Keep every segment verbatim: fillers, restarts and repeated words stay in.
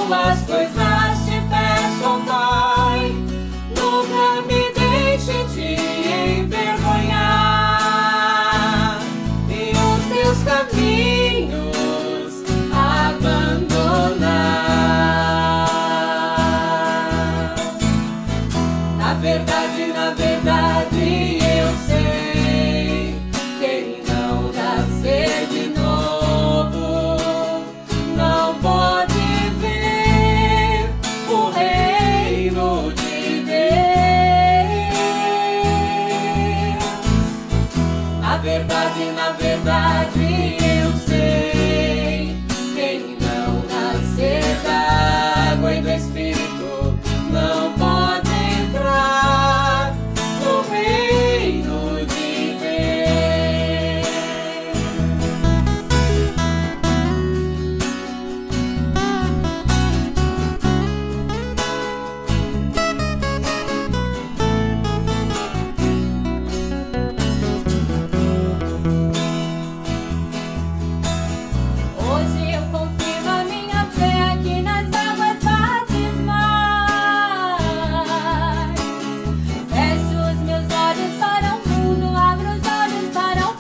Duas coisas te peço, ó Pai, nunca me deixe te envergonhar e os teus caminhos abandonar. Na verdade, na verdade, eu sei, quem não nascer de novo não pode ver o reino de Deus. Na verdade, na verdade, eu sei, quem não nascer da água e do Espírito não pode entrar no reino de Deus. Hoje eu confirmo a minha fé aqui nas águas batismais. Fecho os meus olhos para o mundo, abro os olhos para o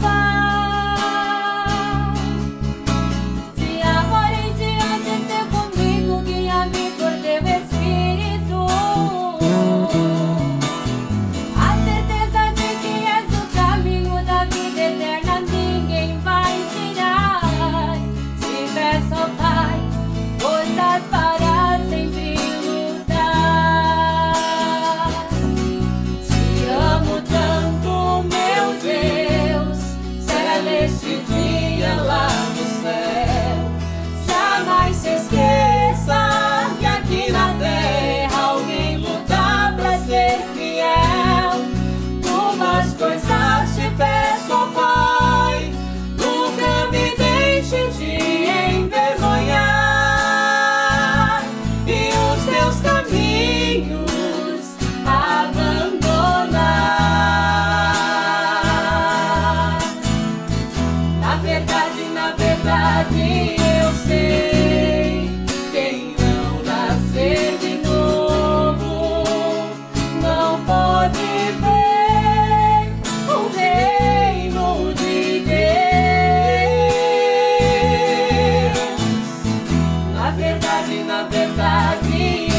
Pai. De agora em diante ser comigo, guia-me por teu Espírito. A certeza de que és o caminho da vida eterna, ninguém vai tirar. Te peço, ó Pai, forças para sempre lutar. Te amo tanto, meu Deus, será neste dia lá no céu. Jamais se esqueça que aqui na terra alguém luta pra ser fiel. Duas coisas te peço, ó Pai, nunca me deixe te envergonhar e os teus caminhos abandonar. Na verdade, na verdade, eu sei, quem não nascer de novo não pode ver o reino de Deus. Na verdade, na verdade,